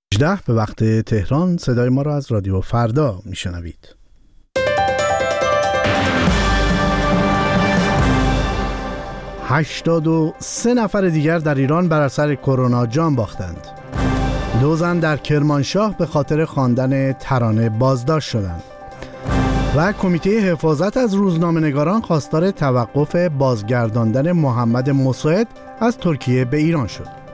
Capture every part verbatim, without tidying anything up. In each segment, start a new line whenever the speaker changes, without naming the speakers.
هجده به وقت تهران. صدای ما را از رادیو فردا میشنوید. هشتاد و سه نفر دیگر در ایران بر اثر کرونا جان باختند. دو زن در کرمانشاه به خاطر خواندن ترانه بازداشت شدند. و کمیته حفاظت از روزنامه‌نگاران خواستار توقف بازگرداندن محمد مساعد از ترکیه به ایران شد.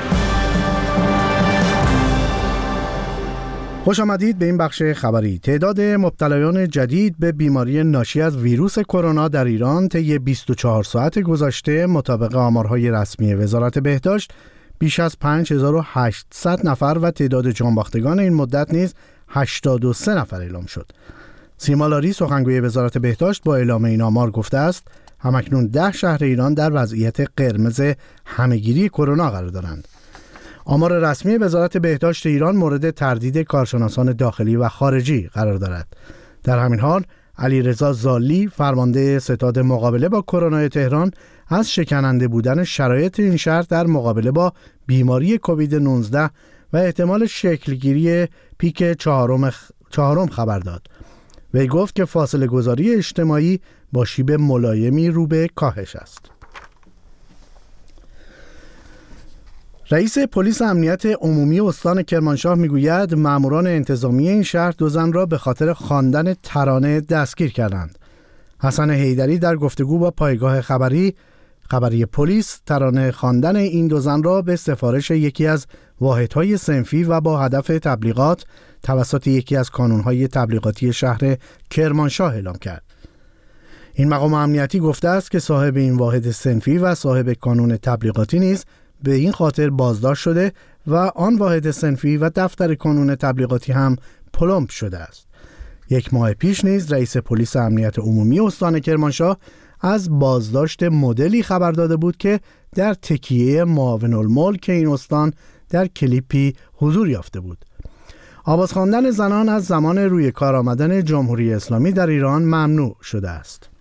خوش آمدید به این بخش خبری. تعداد مبتلایان جدید به بیماری ناشی از ویروس کرونا در ایران طی بیست و چهار ساعت گذشته مطابق آمارهای رسمی وزارت بهداشت بیش از پنج هزار و هشتصد نفر و تعداد جانباختگان این مدت نیز هشتاد و سه نفر اعلام شد. سیما لاری سخنگوی وزارت بهداشت با اعلام این آمار گفته است همکنون ده شهر ایران در وضعیت قرمز همهگیری کرونا قرار دارند. آمار رسمی وزارت بهداشت ایران مورد تردید کارشناسان داخلی و خارجی قرار دارد. در همین حال علیرضا زالی فرمانده ستاد مقابله با کرونا تهران از شکننده بودن شرایط این شهر در مقابله با بیماری کووید نوزده و احتمال شکلگیری پیک چهارم چهارم خبر داد. وی گفت که فاصله گذاری اجتماعی با شیب ملایمی رو به کاهش است. رئیس پلیس امنیت عمومی استان کرمانشاه میگوید ماموران انتظامی این شهر دو زن را به خاطر خواندن ترانه دستگیر کردند. حسن حیدری در گفتگو با پایگاه خبری خبری پلیس ترانه خواندن این دو زن را به سفارش یکی از واحدهای صنفی و با هدف تبلیغات توسط یکی از کانونهای تبلیغاتی شهر کرمانشاه اعلام کرد. این مقام امنیتی گفته است که صاحب این واحد صنفی و صاحب کانون تبلیغاتی نیز به این خاطر بازداشت شده و آن واحد صنفی و دفتر کانون تبلیغاتی هم پلمپ شده است. یک ماه پیش نیز رئیس پلیس امنیت عمومی استان کرمانشاه از بازداشت مدلی خبر داده بود که در تکیه معاون الملک این استان در کلیپی حضور یافته بود. آواز خواندن زنان از زمان روی کار آمدن جمهوری اسلامی در ایران ممنوع شده است.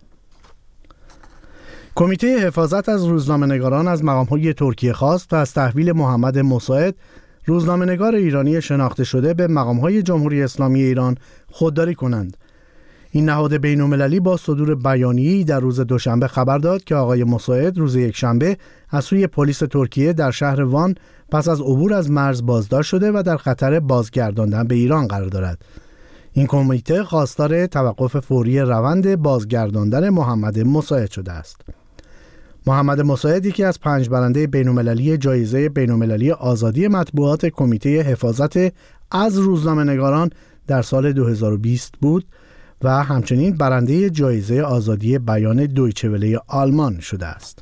کمیته حفاظت از روزنامه‌نگاران از مقام‌های ترکیه خواست تا از تحویل محمد مساعد روزنامه‌نگار ایرانی شناخته شده به مقام‌های جمهوری اسلامی ایران خودداری کنند. این نهاد بین‌المللی با صدور بیانیه‌ای در روز دوشنبه خبر داد که آقای مساعد روز یکشنبه از سوی پلیس ترکیه در شهر وان پس از عبور از مرز بازداشت شده و در خطر بازگرداندن به ایران قرار دارد. این کمیته خواستار توقف فوری روند بازگرداندن محمد مساعد شده است. محمد مساعد یکی از پنج برنده بین‌المللی جایزه بین‌المللی آزادی مطبوعات کمیته حفاظت از روزنامه‌نگاران در سال دو هزار و بیست بود و همچنین برنده جایزه آزادی بیان دویچه وله آلمان شده است.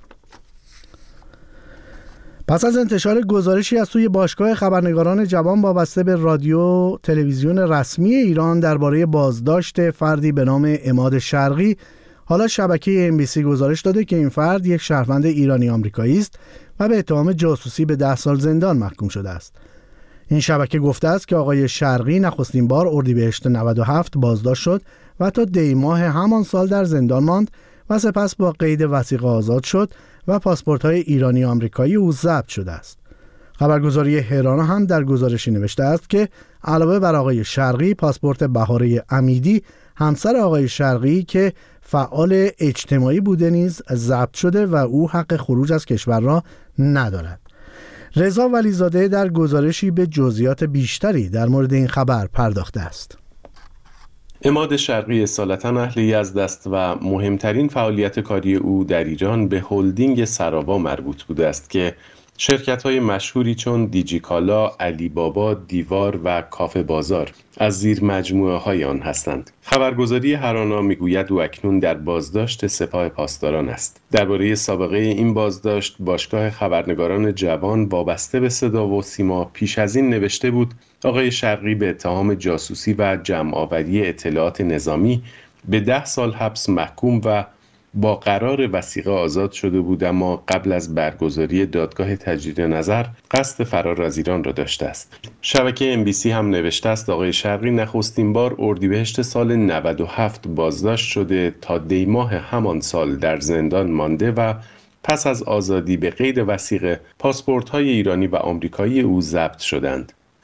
پس از انتشار گزارشی از سوی باشگاه خبرنگاران جوان وابسته به رادیو تلویزیون رسمی ایران درباره بازداشت فردی به نام عماد شرقی، حالا شبکه ام بی سی گزارش داده که این فرد یک شهروند ایرانی آمریکایی است و به اتهام جاسوسی به ده سال زندان محکوم شده است. این شبکه گفته است که آقای شرقی نخستین بار اردیبهشت نود و هفت بازداشت شد و تا دی ماه همان سال در زندان ماند و سپس با قید وثیقه آزاد شد و پاسپورت‌های ایرانی آمریکایی او ضبط شده است. خبرگزاری هرانا هم در گزارشی نوشته است که علاوه بر آقای شرقی، پاسپورت بهاره امیدی همسر آقای شرقی که فعال اجتماعی بوده نیز ضبط شده و او حق خروج از کشور را ندارد. رضا ولیزاده در گزارشی به جزئیات بیشتری در مورد این خبر پرداخته است.
عماد شرقی اصالتا اهل یزد است و مهمترین فعالیت کاری او در ایران به هلدینگ سراوا مربوط بوده است که شرکت‌های مشهوری چون دیجیکالا، علی بابا، دیوار و کافه بازار از زیر مجموعه‌های آن هستند. خبرگزاری هرانا میگوید او اکنون در بازداشت سپاه پاسداران است. درباره سابقه این بازداشت، باشگاه خبرنگاران جوان وابسته به صدا و سیما پیش از این نوشته بود آقای شرقی به اتهام جاسوسی و جمع‌آوری اطلاعات نظامی به ده سال حبس محکوم و با قرار وثیقه آزاد شده بود، اما قبل از برگزاری دادگاه تجدید نظر قصد فرار از ایران را داشته است. شبکه ام بی سی هم نوشته است آقای شرقی نخستین بار اردیبهشت سال نود و هفت بازداشت شده، تا دی ماه همان سال در زندان مانده و پس از آزادی به قید وثیقه پاسپورت‌های ایرانی و آمریکایی او ضبط شدند.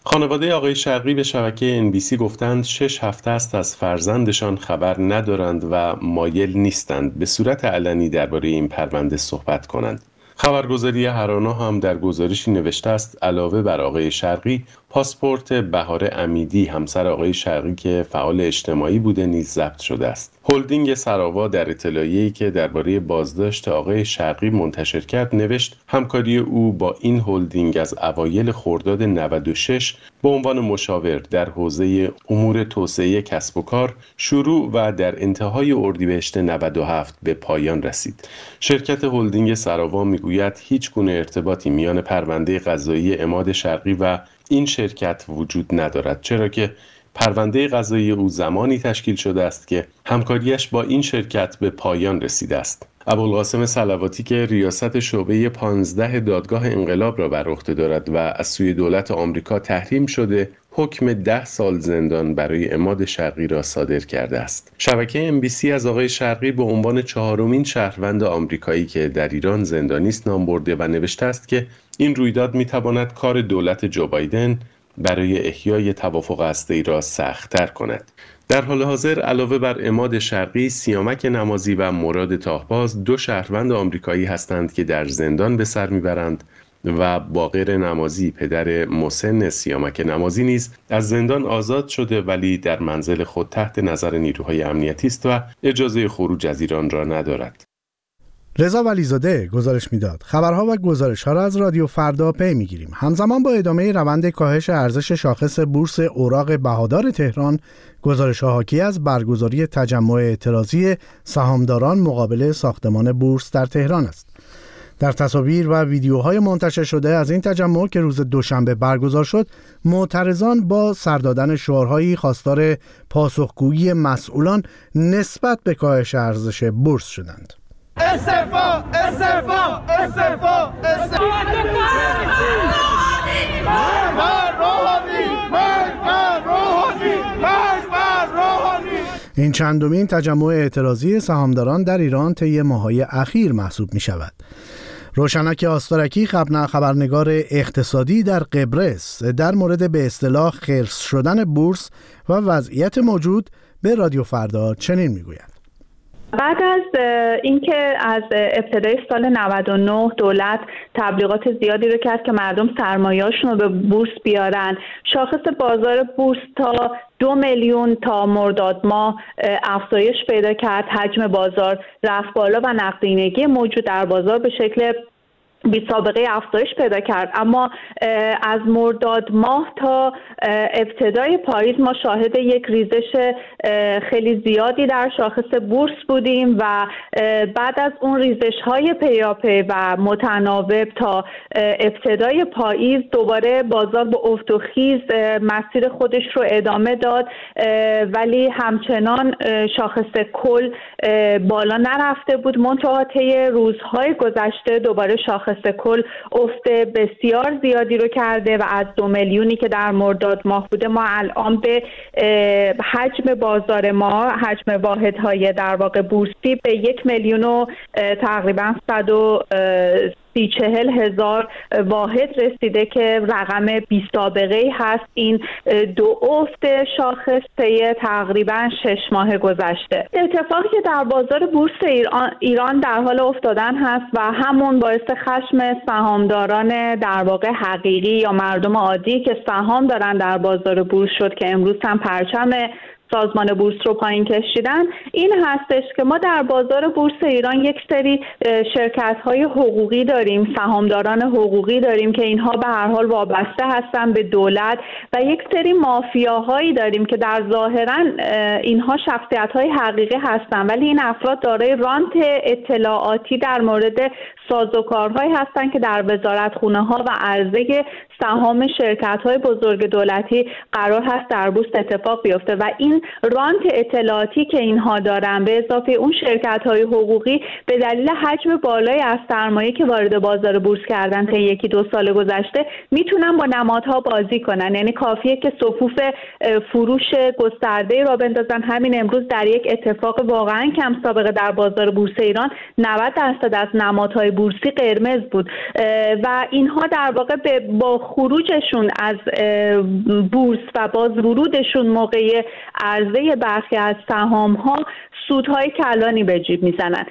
خانواده آقای شرقی به شبکه ان بی سی گفتند شش هفته است از فرزندشان خبر ندارند و مایل نیستند به صورت علنی درباره این پرونده صحبت کنند. خبرگزاری هرانا هم در گزارشی نوشته است علاوه بر آقای شرقی، پاسپورت بهار امیدی همسر آقای شرقی که فعال اجتماعی بوده نیز ضبط شده است. هلدینگ سراوا در اطلاعیه‌ای که درباره بازداشت آقای شرقی منتشر کرد نوشت همکاری او با این هلدینگ از اوایل خرداد نود و شش به عنوان مشاور در حوزه امور توسعه کسب و کار شروع و در انتهای اردیبهشت نود و هفت به پایان رسید. شرکت هلدینگ سراوا میگوید هیچ گونه ارتباطی میان پرونده قضایی عماد شرقی و این شرکت وجود ندارد، چرا که پرونده قضایی او زمانی تشکیل شده است که همکاریش با این شرکت به پایان رسیده است. ابوالقاسم صلواتی که ریاست شعبه پانزده دادگاه انقلاب را بر عهده دارد و از سوی دولت آمریکا تحریم شده، حکم ده سال زندان برای عماد شرقی را صادر کرده است. شبکه ام بی سی از آقای شرقی به عنوان چهارمین شهروند آمریکایی که در ایران زندانی است نام برده و نوشته است که این رویداد می‌تواند کار دولت جو بایدن برای احیای توافق هسته‌ای را سخت‌تر کند. در حال حاضر علاوه بر عماد شرقی، سیامک نمازی و مراد تاهباز دو شهروند آمریکایی هستند که در زندان به سر میبرند و باقر نمازی پدر مسن سیامک نمازی نیز از زندان آزاد شده ولی در منزل خود تحت نظر نیروهای امنیتی است و اجازه خروج از ایران را ندارد.
رضا ولیزاده گزارش میداد. خبرها و گزارش‌ها را از رادیو فردا پی می‌گیریم. همزمان با ادامه روند کاهش ارزش شاخص بورس اوراق بهادار تهران، گزارش‌ها حاکی از برگزاری تجمع اعتراضی سهامداران مقابل ساختمان بورس در تهران است. در تصاویر و ویدیوهای منتشر شده از این تجمع که روز دوشنبه برگزار شد، معترضان با سر دادن شعارهایی خواستار پاسخگویی مسئولان نسبت به کاهش ارزش بورس شدند.
استعفا استعفا استعفا استعفا
این چندمین تجمع اعتراضی سهامداران در ایران طی ماه‌های اخیر محسوب می شود. روشنک آستارکی خبرنگار اقتصادی در قبرس در مورد به اصطلاح خرس شدن بورس و وضعیت موجود به رادیو فردا چنین می گوید.
بعد از اینکه از ابتدای سال نود و نه دولت تبلیغات زیادی رو کرد که مردم سرمایه‌اشون رو به بورس بیارن، شاخص بازار بورس تا دو میلیون تا مرداد ماه افزایش پیدا کرد، حجم بازار رفت بالا و نقدینگی موجود در بازار به شکل بی سابقه افزایش پیدا کرد. اما از مرداد ماه تا ابتدای پاییز ما شاهد یک ریزش خیلی زیادی در شاخص بورس بودیم و بعد از اون ریزش های پیاپی و متناوب تا ابتدای پاییز دوباره بازار با افت و خیز مسیر خودش رو ادامه داد، ولی همچنان شاخص کل بالا نرفته بود. منتها طی روزهای گذشته دوباره شاخص کل افت بسیار زیادی رو کرده و از دو میلیونی که در مرداد ماه بوده ما الان به حجم بازار ما، حجم واحدهای در واقع بورسی به یک میلیون و تقریبا صد و سی چهل هزار واحد رسیده که رقم بی سابقه هست. این دو افت شاخص طی تقریبا شش ماه گذشته. اتفاقی که در بازار بورس ایران, ایران در حال افتادن هست و همون باعث خشم سهامداران در واقع حقیقی یا مردم عادی که سهام دارن در بازار بورس شد که امروز هم پرچم سازمان بورس رو پایین کشیدن، این هستش که ما در بازار بورس ایران یک سری شرکت‌های حقوقی داریم، سهامداران حقوقی داریم که اینها به هر حال وابسته هستن به دولت و یک سری مافیاهایی داریم که در ظاهراً اینها شخصیت‌های حقیقی هستن ولی این افراد دارای رانت اطلاعاتی در مورد سازوکارهایی هستن که در وزارتخونه‌ها و عرضه سهام شرکت‌های بزرگ دولتی قرار هست در بورس اتفاق بیفته و این رانت اطلاعاتی که اینها دارن به اضافه اون شرکت‌های حقوقی به دلیل حجم بالایی از سرمایه که وارد بازار بورس کردن تا یکی دو سال گذشته میتونن با نمادها بازی کنن. یعنی کافیه که صفوف فروش گسترده را بندازن. همین امروز در یک اتفاق واقعا کم سابقه در بازار بورس ایران نود درصد از نمادهای بورسی قرمز بود و اینها در واقع با خروجشون از بورس و باز ورودشون موقع عرضه برخی از سهام‌ها سودهای کلانی به جیب میزنن.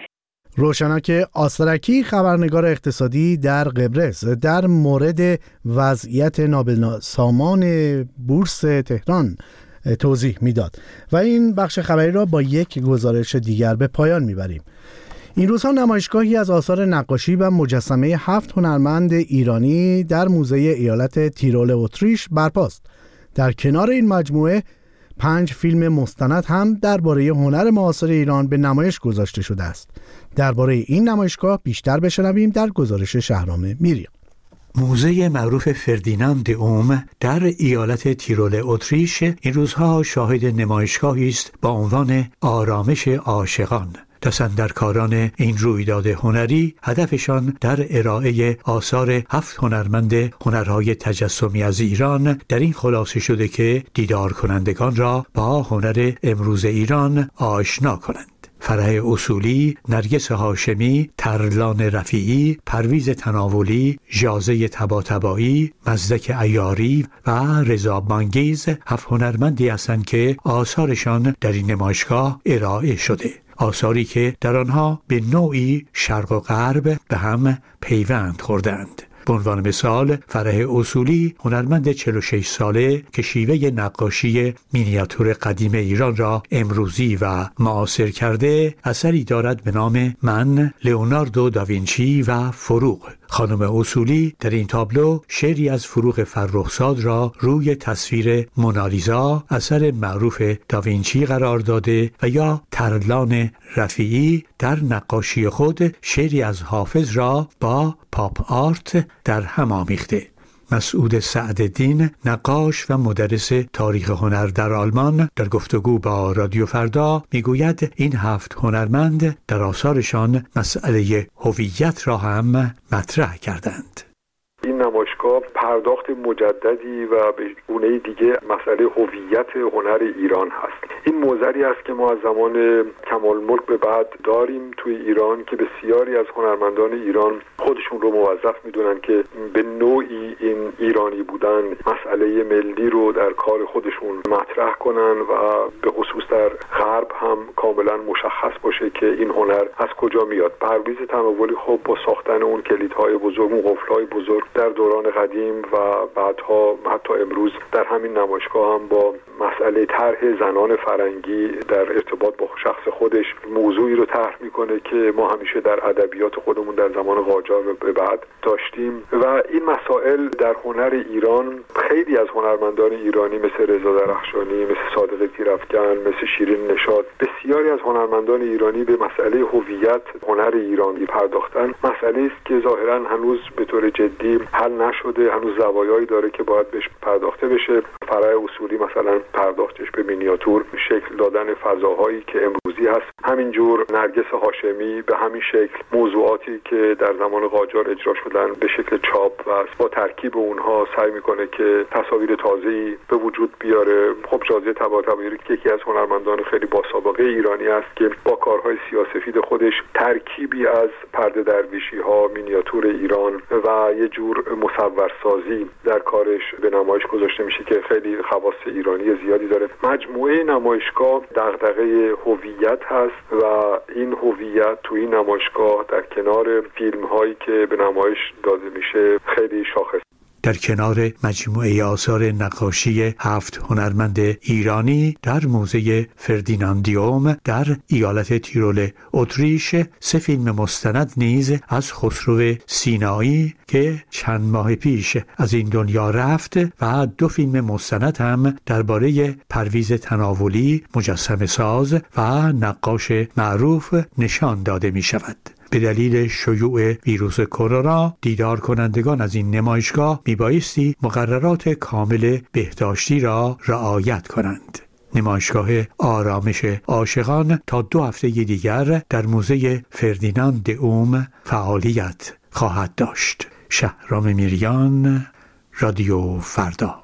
روشنک آسترکی، خبرنگار اقتصادی در قبرس، در مورد وضعیت نابسامان بورس تهران توضیح میداد و این بخش خبری را با یک گزارش دیگر به پایان میبریم. این روزها نمایشگاهی از آثار نقاشی و مجسمه هفت هنرمند ایرانی در موزه ایالت تیرول اتریش برپاست. در کنار این مجموعه پنج فیلم مستند هم درباره هنر معاصر ایران به نمایش گذاشته شده است. درباره این نمایشگاه بیشتر بشنویم در گزارش شهرام میریان.
موزه معروف فردیناند اوم در ایالت تیرول اتریش این روزها شاهد نمایشگاهی است با عنوان آرامش عاشقان. دستاندرکاران این رویداد هنری هدفشان در ارائه آثار هفت هنرمند هنرهای تجسمی از ایران در این خلاصه شده که دیدار کنندگان را با هنر امروز ایران آشنا کنند. فرح اصولی، نرگس هاشمی، ترلان رفیعی، پرویز تناولی، ژازه طباطبایی، مزدک عیاری و رضا بانگیز هفت هنرمندی هستند که آثارشان در این نمایشگاه ارائه شده. آثاری که در آنها به نوعی شرق و غرب به هم پیوند خوردند. به عنوان مثال فرح اصولی، هنرمند چهل و شش ساله که شیوه نقاشی مینیاتور قدیم ایران را امروزی و معاصر کرده، اثری دارد به نام من، لئوناردو داوینچی و فروغ. خانم اصولی در این تابلو شعری از فروغ فرخزاد را روی تصویر مونالیزا اثر معروف داوینچی قرار داده و یا ترلان رفیعی در نقاشی خود شعری از حافظ را با پاپ آرت در هم آمیخته. مسعود سعدالدین، نقاش و مدرس تاریخ هنر در آلمان، در گفتگو با رادیو فردا میگوید این هفت هنرمند در آثارشان مسئله هویت را هم مطرح کردند.
این نمایشگاه پرداخت مجددی و به گونه دیگه مسئله هویت هنر ایران هست. این موزری است که ما از زمان کمال ملک به بعد داریم توی ایران که بسیاری از هنرمندان ایران خودشون رو موظف میدونن که به نوعی این ایرانی بودن مسئله ملی رو در کار خودشون مطرح کنن و به خصوص در غرب هم کاملا مشخص باشه که این هنر از کجا میاد. پرویز تناولی خب با ساختن اون کلیدهای بزرگ، اون قفل‌های بزرگ در دوران قدیم و بعدها حتی امروز در همین نمایشگاه هم با مسئله طرح زنان فرنگی در ارتباط با شخص خودش موضوعی رو طرح میکنه که ما همیشه در ادبیات خودمون در زمان قاجار به بعد داشتیم و این مسائل در هنر ایران خیلی از هنرمندان ایرانی مثل رضا درخشانی، مثل صادق تیرافکن، مثل شیرین نشاط، بسیاری از هنرمندان ایرانی به مسئله هویت هنر ایرانی پرداختن. مسئله است که ظاهرا هنوز به طور جدی حل نشده، هنوز زوایایی داره که باید بهش پرداخته بشه. فرح اصولی مثلا پرداختش به مینیاتور، شکل دادن فضاهایی که امروزی هست. همینجور نرگس هاشمی به همین شکل موضوعاتی که در زمان قاجار اجرا شدن به شکل چاپ و با ترکیب اونها سعی میکنه که تصاویر تازه‌ای به وجود بیاره. خب ژازه طباطبایی که یکی از هنرمندان خیلی با سابقه ایرانی است که با کارهای سیاه‌سفید خودش ترکیبی از پرده درویشی ها، مینیاتور ایران و یه جور مصورسازی در کارش به نمایش گذاشته میشه که خیلی خواص ایرانی زیادی داره. مجموعه نمایشگاه دغدغه هویت هست و این هویت تو این نمایشگاه در کنار فیلم هایی که به نمایش داده میشه خیلی شاخص.
در کنار مجموعه آثار نقاشی هفت هنرمند ایرانی در موزه فردیناندیوم در ایالت تیرول اتریش سه فیلم مستند نیز از خسرو سینایی که چند ماه پیش از این دنیا رفت و دو فیلم مستند هم درباره پرویز تناولی، مجسمه ساز و نقاش معروف نشان داده می شود. به دلیل شیوع ویروس کرونا دیدار کنندگان از این نمایشگاه میبایستی مقررات کامل بهداشتی را رعایت کنند. نمایشگاه آرامش عاشقان تا دو هفته دیگر در موزه فردیناند اوم فعالیت خواهد داشت. شهرام میریان، رادیو فردا.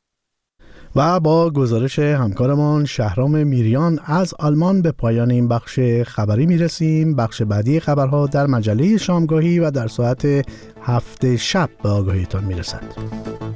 و با گزارش همکارمان شهرام میریان از آلمان به پایان این بخش خبری میرسیم. بخش بعدی خبرها در مجله شامگاهی و در ساعت هفت شب به آگاهیتان میرسد.